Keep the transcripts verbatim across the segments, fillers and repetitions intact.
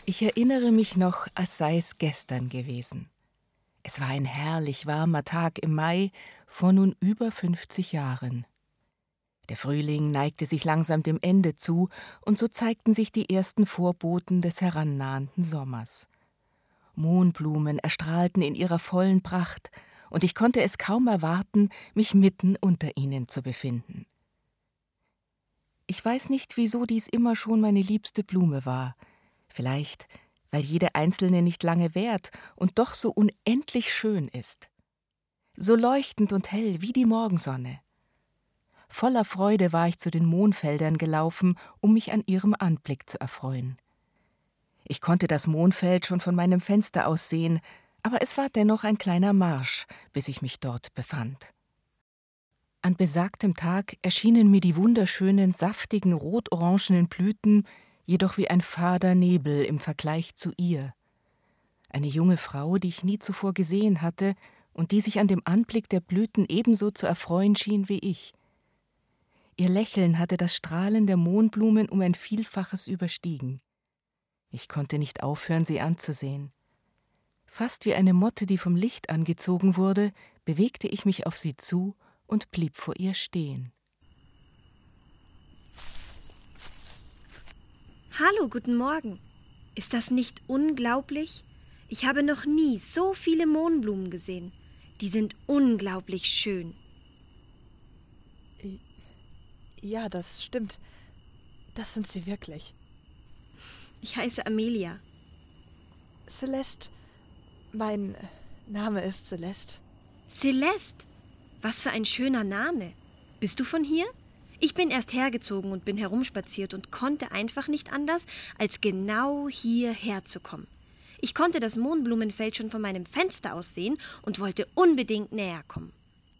Ich erinnere mich noch, als sei es gestern gewesen. Es war ein herrlich warmer Tag im Mai vor nun über fünfzig Jahren. Der Frühling neigte sich langsam dem Ende zu, und so zeigten sich die ersten Vorboten des herannahenden Sommers. Mohnblumen erstrahlten in ihrer vollen Pracht, und ich konnte es kaum erwarten, mich mitten unter ihnen zu befinden. Ich weiß nicht, wieso dies immer schon meine liebste Blume war. Vielleicht, weil jede einzelne nicht lange währt und doch so unendlich schön ist. So leuchtend und hell wie die Morgensonne. Voller Freude war ich zu den Mohnfeldern gelaufen, um mich an ihrem Anblick zu erfreuen. Ich konnte das Mohnfeld schon von meinem Fenster aus sehen, aber es war dennoch ein kleiner Marsch, bis ich mich dort befand. An besagtem Tag erschienen mir die wunderschönen, saftigen, rot-orangenen Blüten jedoch wie ein fader Nebel im Vergleich zu ihr. Eine junge Frau, die ich nie zuvor gesehen hatte und die sich an dem Anblick der Blüten ebenso zu erfreuen schien wie ich. Ihr Lächeln hatte das Strahlen der Mohnblumen um ein Vielfaches überstiegen. Ich konnte nicht aufhören, sie anzusehen. Fast wie eine Motte, die vom Licht angezogen wurde, bewegte ich mich auf sie zu und blieb vor ihr stehen. Hallo, guten Morgen. Ist das nicht unglaublich? Ich habe noch nie so viele Mohnblumen gesehen. Die sind unglaublich schön. Ja, das stimmt. Das sind sie wirklich. Ich heiße Amelia. Celeste. Mein Name ist Celeste. Celeste? Was für ein schöner Name. Bist du von hier? Ich bin erst hergezogen und bin herumspaziert und konnte einfach nicht anders, als genau hierher zu kommen. Ich konnte das Mohnblumenfeld schon von meinem Fenster aus sehen und wollte unbedingt näher kommen.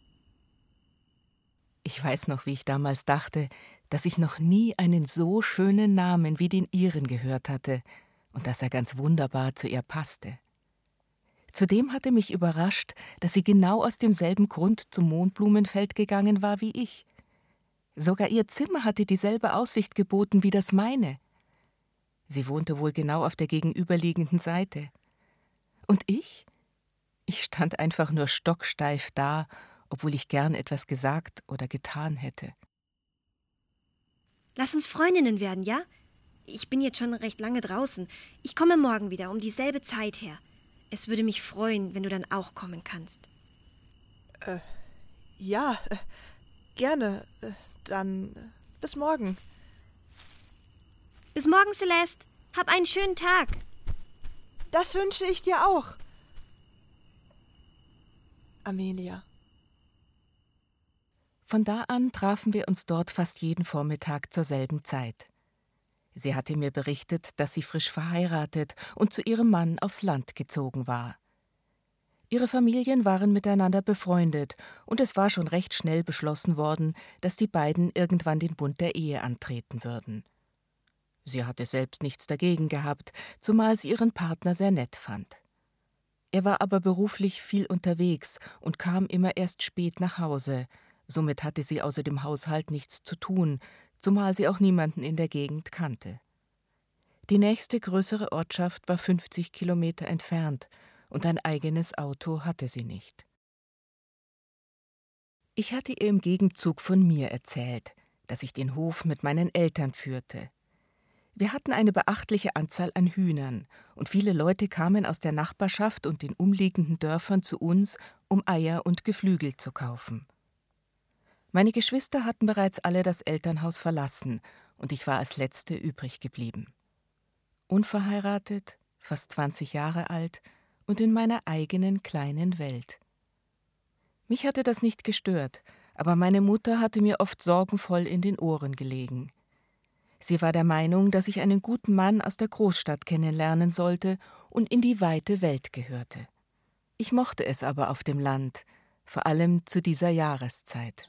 Ich weiß noch, wie ich damals dachte, dass ich noch nie einen so schönen Namen wie den ihren gehört hatte und dass er ganz wunderbar zu ihr passte. Zudem hatte mich überrascht, dass sie genau aus demselben Grund zum Mohnblumenfeld gegangen war wie ich. Sogar ihr Zimmer hatte dieselbe Aussicht geboten wie das meine. Sie wohnte wohl genau auf der gegenüberliegenden Seite. Und ich? Ich stand einfach nur stocksteif da, obwohl ich gern etwas gesagt oder getan hätte. Lass uns Freundinnen werden, ja? Ich bin jetzt schon recht lange draußen. Ich komme morgen wieder um dieselbe Zeit her. Es würde mich freuen, wenn du dann auch kommen kannst. Äh, ja, äh, gerne. Äh, dann äh, bis morgen. Bis morgen, Celeste. Hab einen schönen Tag. Das wünsche ich dir auch. Amelia. Von da an trafen wir uns dort fast jeden Vormittag zur selben Zeit. Sie hatte mir berichtet, dass sie frisch verheiratet und zu ihrem Mann aufs Land gezogen war. Ihre Familien waren miteinander befreundet, und es war schon recht schnell beschlossen worden, dass die beiden irgendwann den Bund der Ehe antreten würden. Sie hatte selbst nichts dagegen gehabt, zumal sie ihren Partner sehr nett fand. Er war aber beruflich viel unterwegs und kam immer erst spät nach Hause. Somit hatte sie außer dem Haushalt nichts zu tun, zumal sie auch niemanden in der Gegend kannte. Die nächste größere Ortschaft war fünfzig Kilometer entfernt, und ein eigenes Auto hatte sie nicht. Ich hatte ihr im Gegenzug von mir erzählt, dass ich den Hof mit meinen Eltern führte. Wir hatten eine beachtliche Anzahl an Hühnern, und viele Leute kamen aus der Nachbarschaft und den umliegenden Dörfern zu uns, um Eier und Geflügel zu kaufen. Meine Geschwister hatten bereits alle das Elternhaus verlassen, und ich war als Letzte übrig geblieben. Unverheiratet, fast zwanzig Jahre alt und in meiner eigenen kleinen Welt. Mich hatte das nicht gestört, aber meine Mutter hatte mir oft sorgenvoll in den Ohren gelegen. Sie war der Meinung, dass ich einen guten Mann aus der Großstadt kennenlernen sollte und in die weite Welt gehörte. Ich mochte es aber auf dem Land, vor allem zu dieser Jahreszeit.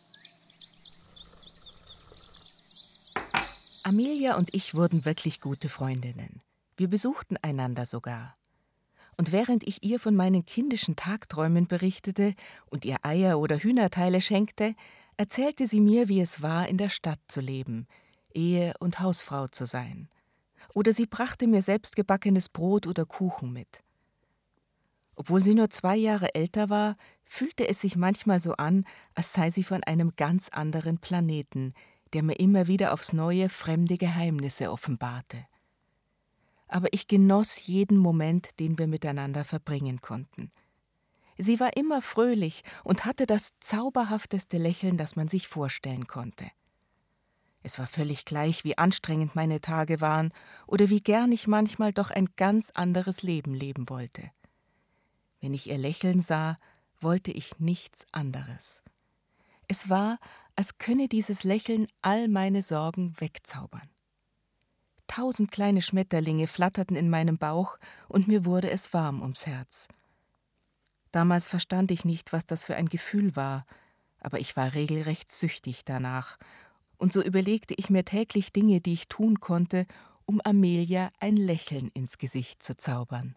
Amelia und ich wurden wirklich gute Freundinnen. Wir besuchten einander sogar. Und während ich ihr von meinen kindischen Tagträumen berichtete und ihr Eier oder Hühnerteile schenkte, erzählte sie mir, wie es war, in der Stadt zu leben, Ehe- und Hausfrau zu sein. Oder sie brachte mir selbstgebackenes Brot oder Kuchen mit. Obwohl sie nur zwei Jahre älter war, fühlte es sich manchmal so an, als sei sie von einem ganz anderen Planeten, der mir immer wieder aufs Neue fremde Geheimnisse offenbarte. Aber ich genoss jeden Moment, den wir miteinander verbringen konnten. Sie war immer fröhlich und hatte das zauberhafteste Lächeln, das man sich vorstellen konnte. Es war völlig gleich, wie anstrengend meine Tage waren oder wie gern ich manchmal doch ein ganz anderes Leben leben wollte. Wenn ich ihr Lächeln sah, wollte ich nichts anderes. Es war, als könne dieses Lächeln all meine Sorgen wegzaubern. Tausend kleine Schmetterlinge flatterten in meinem Bauch und mir wurde es warm ums Herz. Damals verstand ich nicht, was das für ein Gefühl war, aber ich war regelrecht süchtig danach. Und so überlegte ich mir täglich Dinge, die ich tun konnte, um Amelia ein Lächeln ins Gesicht zu zaubern.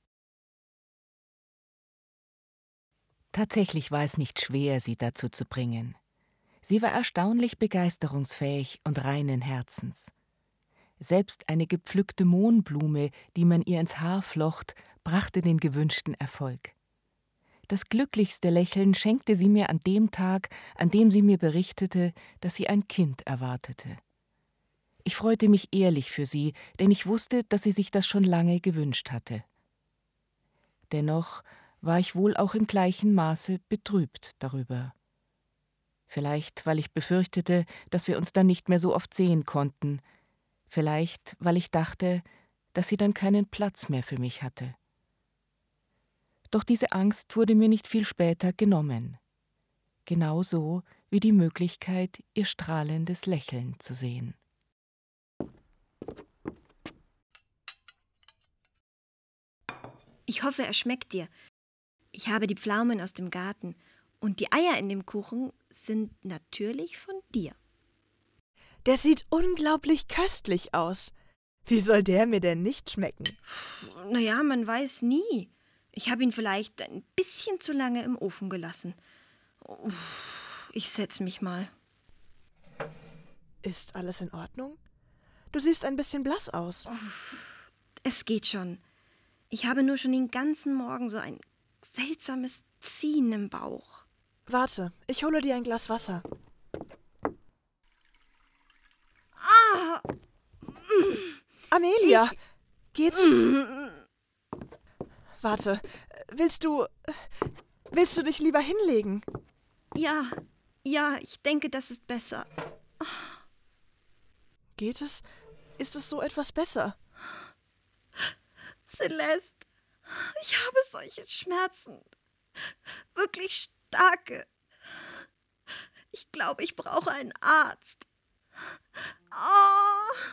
Tatsächlich war es nicht schwer, sie dazu zu bringen. Sie war erstaunlich begeisterungsfähig und reinen Herzens. Selbst eine gepflückte Mohnblume, die man ihr ins Haar flocht, brachte den gewünschten Erfolg. Das glücklichste Lächeln schenkte sie mir an dem Tag, an dem sie mir berichtete, dass sie ein Kind erwartete. Ich freute mich ehrlich für sie, denn ich wusste, dass sie sich das schon lange gewünscht hatte. Dennoch war ich wohl auch im gleichen Maße betrübt darüber. Vielleicht, weil ich befürchtete, dass wir uns dann nicht mehr so oft sehen konnten. Vielleicht, weil ich dachte, dass sie dann keinen Platz mehr für mich hatte. Doch diese Angst wurde mir nicht viel später genommen. Genauso wie die Möglichkeit, ihr strahlendes Lächeln zu sehen. Ich hoffe, er schmeckt dir. Ich habe die Pflaumen aus dem Garten und die Eier in dem Kuchen sind natürlich von dir. Der sieht unglaublich köstlich aus. Wie soll der mir denn nicht schmecken? Naja, man weiß nie. Ich habe ihn vielleicht ein bisschen zu lange im Ofen gelassen. Ich setz mich mal. Ist alles in Ordnung? Du siehst ein bisschen blass aus. Es geht schon. Ich habe nur schon den ganzen Morgen so ein seltsames Ziehen im Bauch. Warte, ich hole dir ein Glas Wasser. Ah! Amelia, Ich- geht es? Warte, willst du... Willst du dich lieber hinlegen? Ja, ja, ich denke, das ist besser. Geht es? Ist es so etwas besser? Celeste, ich habe solche Schmerzen. Wirklich starke. Ich glaube, ich brauche einen Arzt. Oh.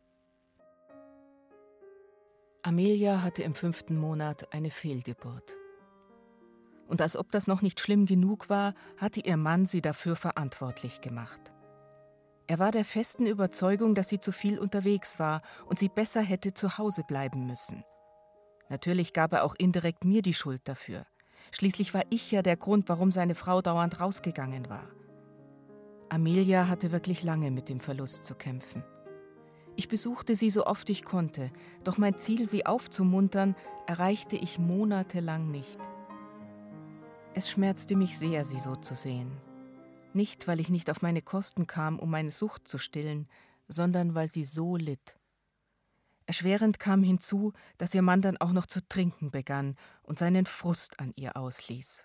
Amelia hatte im fünften Monat eine Fehlgeburt. Und als ob das noch nicht schlimm genug war, hatte ihr Mann sie dafür verantwortlich gemacht. Er war der festen Überzeugung, dass sie zu viel unterwegs war und sie besser hätte zu Hause bleiben müssen. Natürlich gab er auch indirekt mir die Schuld dafür. Schließlich war ich ja der Grund, warum seine Frau dauernd rausgegangen war. Amelia hatte wirklich lange mit dem Verlust zu kämpfen. Ich besuchte sie so oft ich konnte, doch mein Ziel, sie aufzumuntern, erreichte ich monatelang nicht. Es schmerzte mich sehr, sie so zu sehen. Nicht, weil ich nicht auf meine Kosten kam, um meine Sucht zu stillen, sondern weil sie so litt. Erschwerend kam hinzu, dass ihr Mann dann auch noch zu trinken begann und seinen Frust an ihr ausließ.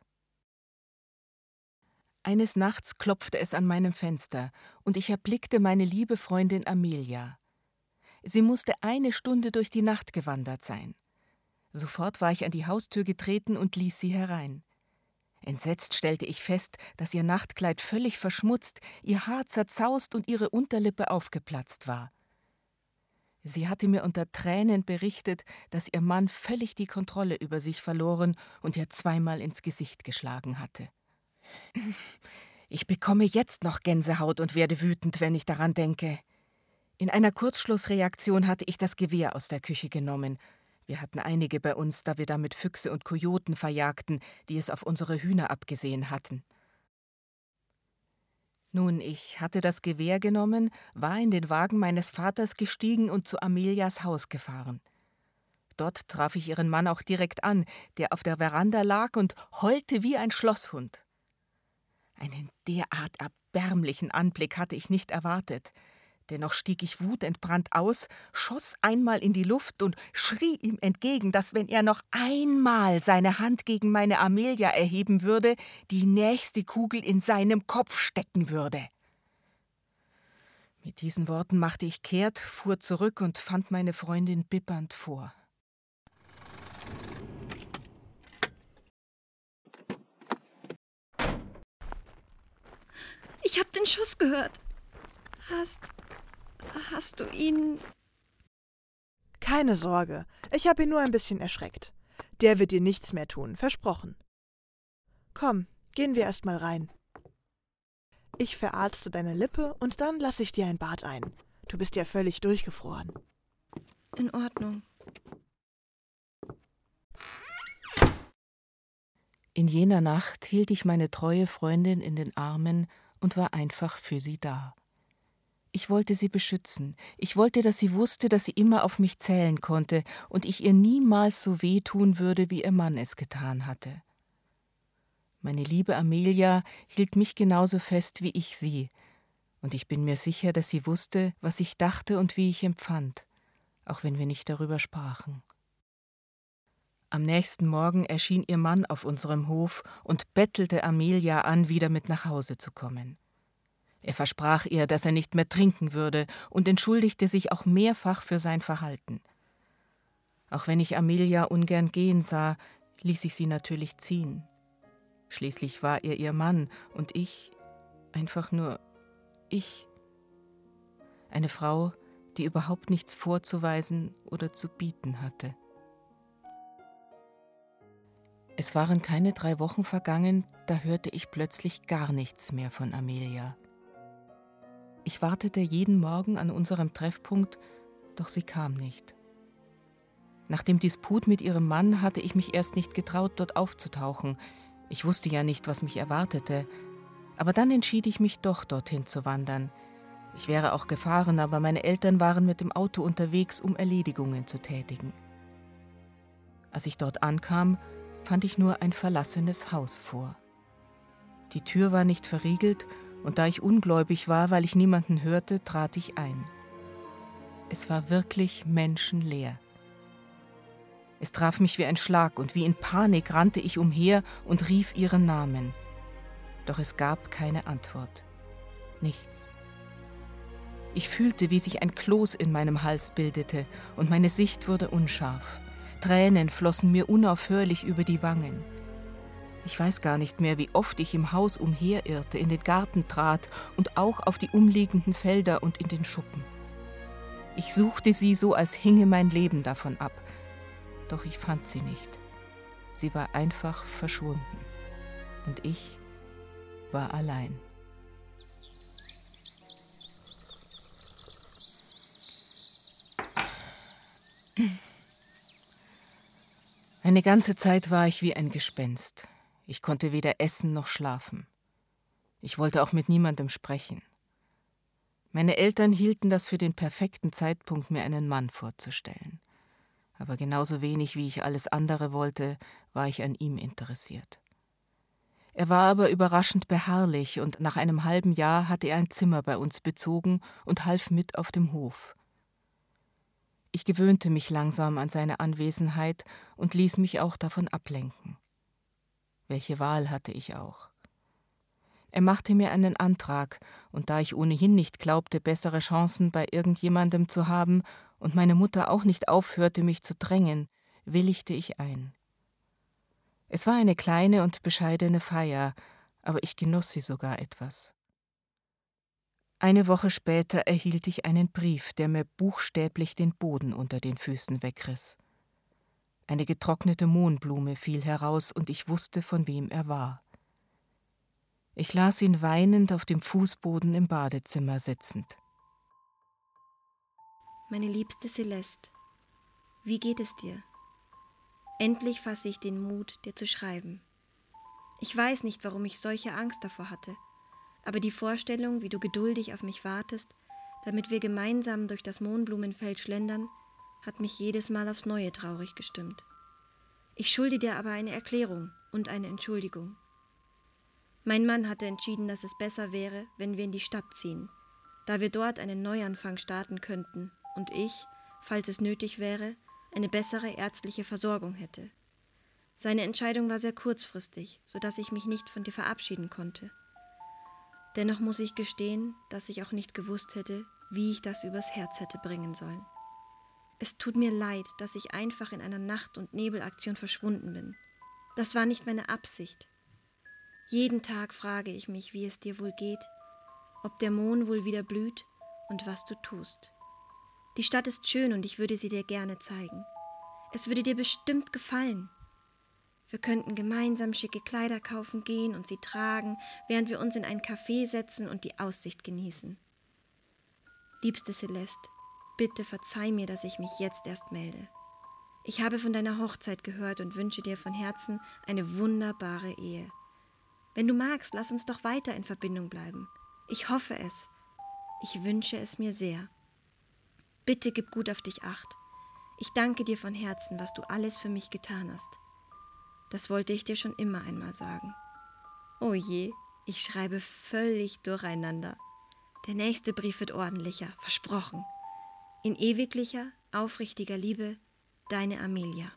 Eines Nachts klopfte es an meinem Fenster und ich erblickte meine liebe Freundin Amelia. Sie musste eine Stunde durch die Nacht gewandert sein. Sofort war ich an die Haustür getreten und ließ sie herein. Entsetzt stellte ich fest, dass ihr Nachtkleid völlig verschmutzt, ihr Haar zerzaust und ihre Unterlippe aufgeplatzt war. Sie hatte mir unter Tränen berichtet, dass ihr Mann völlig die Kontrolle über sich verloren und ihr zweimal ins Gesicht geschlagen hatte. Ich bekomme jetzt noch Gänsehaut und werde wütend, wenn ich daran denke. In einer Kurzschlussreaktion hatte ich das Gewehr aus der Küche genommen. Wir hatten einige bei uns, da wir damit Füchse und Kojoten verjagten, die es auf unsere Hühner abgesehen hatten. Nun, ich hatte das Gewehr genommen, war in den Wagen meines Vaters gestiegen und zu Amelias Haus gefahren. Dort traf ich ihren Mann auch direkt an, der auf der Veranda lag und heulte wie ein Schlosshund. Einen derart erbärmlichen Anblick hatte ich nicht erwartet. Dennoch stieg ich wutentbrannt aus, schoss einmal in die Luft und schrie ihm entgegen, dass, wenn er noch einmal seine Hand gegen meine Amelia erheben würde, die nächste Kugel in seinem Kopf stecken würde. Mit diesen Worten machte ich kehrt, fuhr zurück und fand meine Freundin bibbernd vor. Ich hab den Schuss gehört. Hast... hast du ihn... Keine Sorge, ich habe ihn nur ein bisschen erschreckt. Der wird dir nichts mehr tun, versprochen. Komm, gehen wir erst mal rein. Ich verarzte deine Lippe und dann lasse ich dir ein Bad ein. Du bist ja völlig durchgefroren. In Ordnung. In jener Nacht hielt ich meine treue Freundin in den Armen und war einfach für sie da. Ich wollte sie beschützen. Ich wollte, dass sie wusste, dass sie immer auf mich zählen konnte und ich ihr niemals so wehtun würde, wie ihr Mann es getan hatte. Meine liebe Amelia hielt mich genauso fest wie ich sie, und ich bin mir sicher, dass sie wusste, was ich dachte und wie ich empfand, auch wenn wir nicht darüber sprachen. Am nächsten Morgen erschien ihr Mann auf unserem Hof und bettelte Amelia an, wieder mit nach Hause zu kommen. Er versprach ihr, dass er nicht mehr trinken würde und entschuldigte sich auch mehrfach für sein Verhalten. Auch wenn ich Amelia ungern gehen sah, ließ ich sie natürlich ziehen. Schließlich war er ihr Mann und ich einfach nur ich. Eine Frau, die überhaupt nichts vorzuweisen oder zu bieten hatte. Es waren keine drei Wochen vergangen, da hörte ich plötzlich gar nichts mehr von Amelia. Ich wartete jeden Morgen an unserem Treffpunkt, doch sie kam nicht. Nach dem Disput mit ihrem Mann hatte ich mich erst nicht getraut, dort aufzutauchen. Ich wusste ja nicht, was mich erwartete. Aber dann entschied ich mich doch, dorthin zu wandern. Ich wäre auch gefahren, aber meine Eltern waren mit dem Auto unterwegs, um Erledigungen zu tätigen. Als ich dort ankam, fand ich nur ein verlassenes Haus vor. Die Tür war nicht verriegelt, und da ich ungläubig war, weil ich niemanden hörte, trat ich ein. Es war wirklich menschenleer. Es traf mich wie ein Schlag, und wie in Panik rannte ich umher und rief ihren Namen. Doch es gab keine Antwort. Nichts. Ich fühlte, wie sich ein Kloß in meinem Hals bildete, und meine Sicht wurde unscharf. Tränen flossen mir unaufhörlich über die Wangen. Ich weiß gar nicht mehr, wie oft ich im Haus umherirrte, in den Garten trat und auch auf die umliegenden Felder und in den Schuppen. Ich suchte sie so, als hinge mein Leben davon ab. Doch ich fand sie nicht. Sie war einfach verschwunden. Und ich war allein. Eine ganze Zeit war ich wie ein Gespenst. Ich konnte weder essen noch schlafen. Ich wollte auch mit niemandem sprechen. Meine Eltern hielten das für den perfekten Zeitpunkt, mir einen Mann vorzustellen. Aber genauso wenig, wie ich alles andere wollte, war ich an ihm interessiert. Er war aber überraschend beharrlich, und nach einem halben Jahr hatte er ein Zimmer bei uns bezogen und half mit auf dem Hof. Ich gewöhnte mich langsam an seine Anwesenheit und ließ mich auch davon ablenken. Welche Wahl hatte ich auch? Er machte mir einen Antrag, und da ich ohnehin nicht glaubte, bessere Chancen bei irgendjemandem zu haben und meine Mutter auch nicht aufhörte, mich zu drängen, willigte ich ein. Es war eine kleine und bescheidene Feier, aber ich genoss sie sogar etwas. Eine Woche später erhielt ich einen Brief, der mir buchstäblich den Boden unter den Füßen wegriss. Eine getrocknete Mohnblume fiel heraus, und ich wusste, von wem er war. Ich las ihn weinend auf dem Fußboden im Badezimmer sitzend. Meine liebste Celeste, wie geht es dir? Endlich fasse ich den Mut, dir zu schreiben. Ich weiß nicht, warum ich solche Angst davor hatte. Aber die Vorstellung, wie du geduldig auf mich wartest, damit wir gemeinsam durch das Mohnblumenfeld schlendern, hat mich jedes Mal aufs Neue traurig gestimmt. Ich schulde dir aber eine Erklärung und eine Entschuldigung. Mein Mann hatte entschieden, dass es besser wäre, wenn wir in die Stadt ziehen, da wir dort einen Neuanfang starten könnten und ich, falls es nötig wäre, eine bessere ärztliche Versorgung hätte. Seine Entscheidung war sehr kurzfristig, sodass ich mich nicht von dir verabschieden konnte. Dennoch muss ich gestehen, dass ich auch nicht gewusst hätte, wie ich das übers Herz hätte bringen sollen. Es tut mir leid, dass ich einfach in einer Nacht- und Nebelaktion verschwunden bin. Das war nicht meine Absicht. Jeden Tag frage ich mich, wie es dir wohl geht, ob der Mohn wohl wieder blüht und was du tust. Die Stadt ist schön und ich würde sie dir gerne zeigen. Es würde dir bestimmt gefallen. Wir könnten gemeinsam schicke Kleider kaufen gehen und sie tragen, während wir uns in ein Café setzen und die Aussicht genießen. Liebste Celeste, bitte verzeih mir, dass ich mich jetzt erst melde. Ich habe von deiner Hochzeit gehört und wünsche dir von Herzen eine wunderbare Ehe. Wenn du magst, lass uns doch weiter in Verbindung bleiben. Ich hoffe es. Ich wünsche es mir sehr. Bitte gib gut auf dich acht. Ich danke dir von Herzen, was du alles für mich getan hast. Das wollte ich dir schon immer einmal sagen. Oh je, ich schreibe völlig durcheinander. Der nächste Brief wird ordentlicher, versprochen. In ewiglicher, aufrichtiger Liebe, deine Amelia.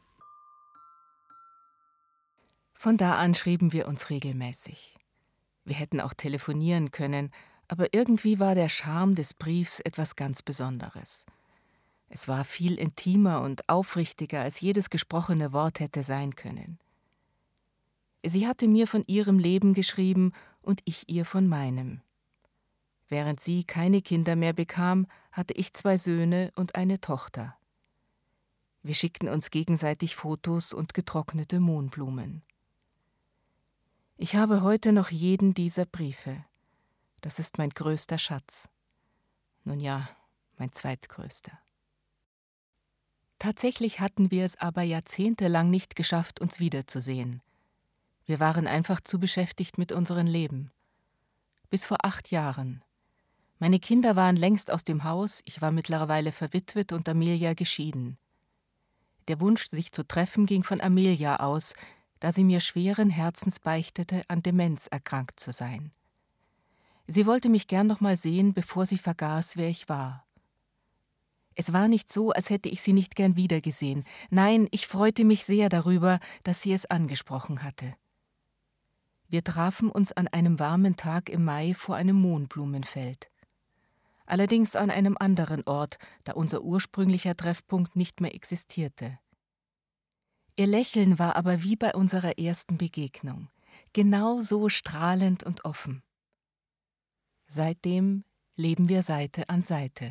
Von da an schrieben wir uns regelmäßig. Wir hätten auch telefonieren können, aber irgendwie war der Charme des Briefs etwas ganz Besonderes. Es war viel intimer und aufrichtiger, als jedes gesprochene Wort hätte sein können. Sie hatte mir von ihrem Leben geschrieben und ich ihr von meinem. Während sie keine Kinder mehr bekam, hatte ich zwei Söhne und eine Tochter. Wir schickten uns gegenseitig Fotos und getrocknete Mohnblumen. Ich habe heute noch jeden dieser Briefe. Das ist mein größter Schatz. Nun ja, mein zweitgrößter. Tatsächlich hatten wir es aber jahrzehntelang nicht geschafft, uns wiederzusehen. Wir waren einfach zu beschäftigt mit unserem Leben. Bis vor acht Jahren. Meine Kinder waren längst aus dem Haus, ich war mittlerweile verwitwet und Amelia geschieden. Der Wunsch, sich zu treffen, ging von Amelia aus, da sie mir schweren Herzens beichtete, an Demenz erkrankt zu sein. Sie wollte mich gern noch mal sehen, bevor sie vergaß, wer ich war. Es war nicht so, als hätte ich sie nicht gern wiedergesehen. Nein, ich freute mich sehr darüber, dass sie es angesprochen hatte. Wir trafen uns an einem warmen Tag im Mai vor einem Mohnblumenfeld. Allerdings an einem anderen Ort, da unser ursprünglicher Treffpunkt nicht mehr existierte. Ihr Lächeln war aber wie bei unserer ersten Begegnung, genau so strahlend und offen. Seitdem leben wir Seite an Seite.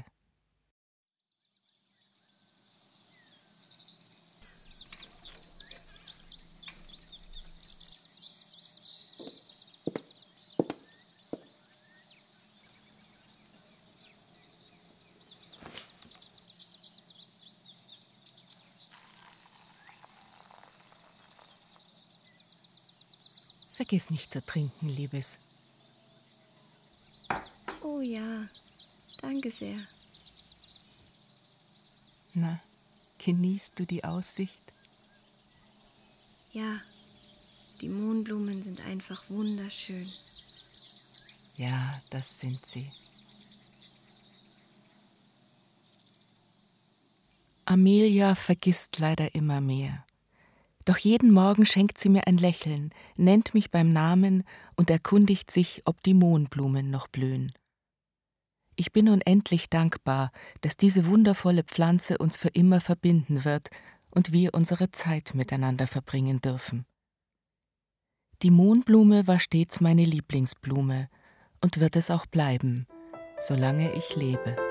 Vergiss nicht zu trinken, Liebes. Oh ja, danke sehr. Na, genießt du die Aussicht? Ja, die Mohnblumen sind einfach wunderschön. Ja, das sind sie. Amelia vergisst leider immer mehr. Doch jeden Morgen schenkt sie mir ein Lächeln, nennt mich beim Namen und erkundigt sich, ob die Mohnblumen noch blühen. Ich bin unendlich dankbar, dass diese wundervolle Pflanze uns für immer verbinden wird und wir unsere Zeit miteinander verbringen dürfen. Die Mohnblume war stets meine Lieblingsblume und wird es auch bleiben, solange ich lebe.